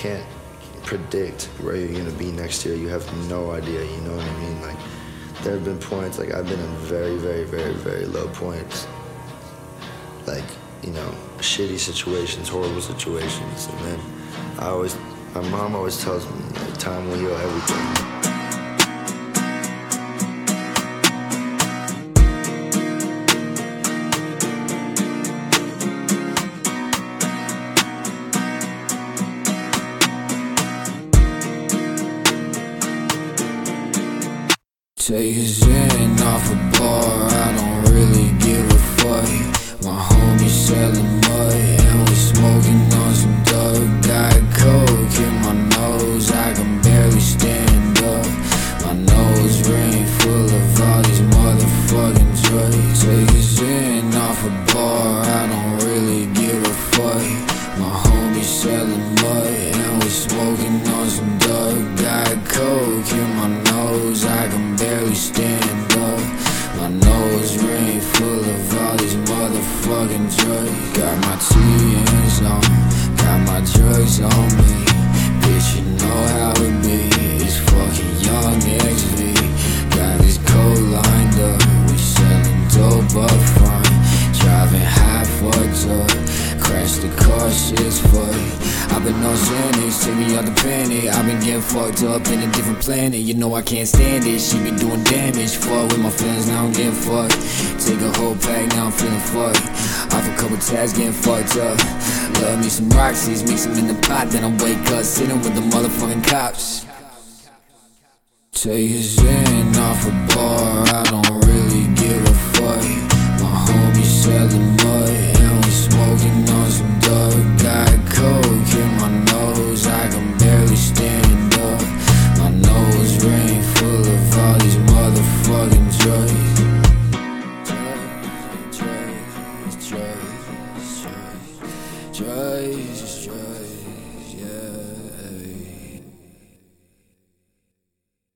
can't predict where you're gonna be next year. You have no idea, you know what I mean? Like, there have been points, like I've been in very, very, very, very low points. Like, you know, shitty situations, horrible situations. And then my mom always tells me, like, time will heal everything. Take a Zen off a bar, I don't really give a fuck. My homies selling mud, and we smoking on some dope. Got coke in my nose, I can barely stand up. My nose ring full of all these motherfucking drugs. Take a Zen off a bar, I don't really give a fuck. My homies selling mud, and we smoking on some dope. Got coke in my nose, I can barely stand up. My nose ring full of all these motherfucking drugs. Got my TNs on, got my drugs on me. Bitch, you know how it be. It's fucking young XV. Got this code lined up, we selling dope up front. Driving high fucked up, crash the car, shit's fucked. I've been on Xanax, take me out the panic. I've been getting fucked up in a different planet. You know I can't stand it, she be doing damage. Fuck with my feelings, now I'm getting fucked. Take a whole pack, now I'm feeling fucked. Off a couple tabs, getting fucked up. Love me some Roxy's, mix them in the pot. Then I wake up, sitting with the motherfucking cops. Take a Zen off a bar, I don't really give a fuck. My homies selling mud, and we smoking on some dope. Got coke in my nose, I can barely stand up. My nose ring full of all these motherfucking drugs. Drugs, drugs, drugs, drugs, drugs.